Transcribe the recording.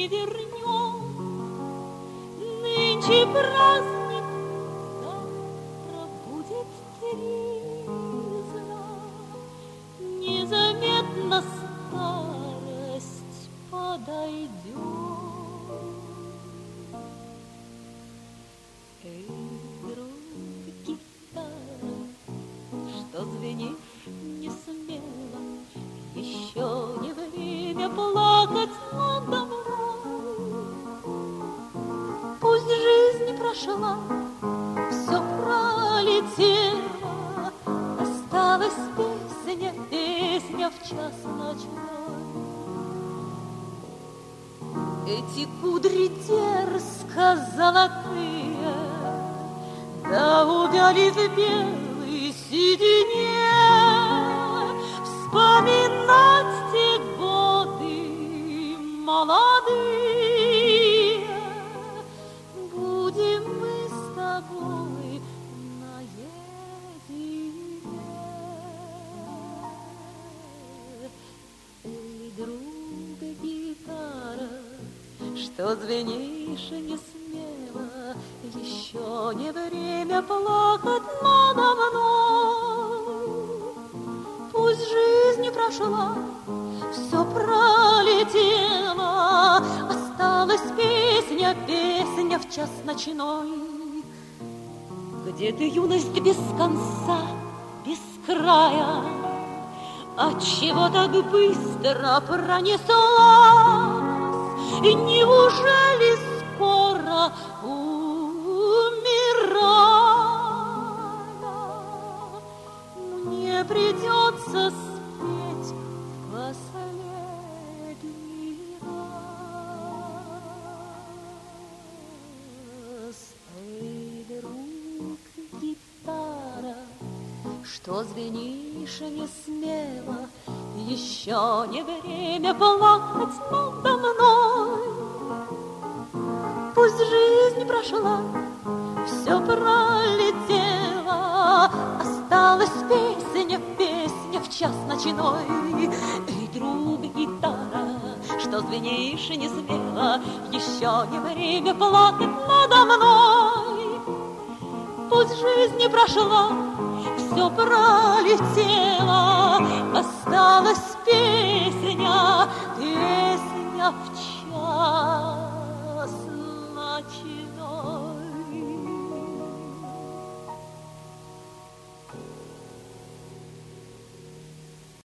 не вернем. Нынче праздник, завтра будет тризна. Незаметно старость подойдет. Эй, друг, гитара, что звенишь не смело, еще не время плакать надо мной. Пусть жизнь прошла, все пролетело, осталась песня, песня в час ночной. Эти кудри дерзко золотые, да увяли в белой седине. Вспоминать те годы молодые будем мы с тобой наедине. Эй, друг, гитара, что звенишь не смело, еще не время плакать надо мной. Пусть жизнь прошла, все пролетело, осталась песня, песня в час ночной. Где ты, юность, без конца, без края? Отчего так быстро пронеслась? И неужели скоро умирая мне придется спеть последний раз? Эй, друг, гитара, что звенишь не смело, еще не время плакать надо мной. Пусть жизнь прошла, все пролетело, осталась песня, песня в час ночной. Эй, друг, гитара, что звенишь не смело, еще не время плакать надо мной. Пусть жизнь прошла, все пролетело, осталась песня, песня в час ночной.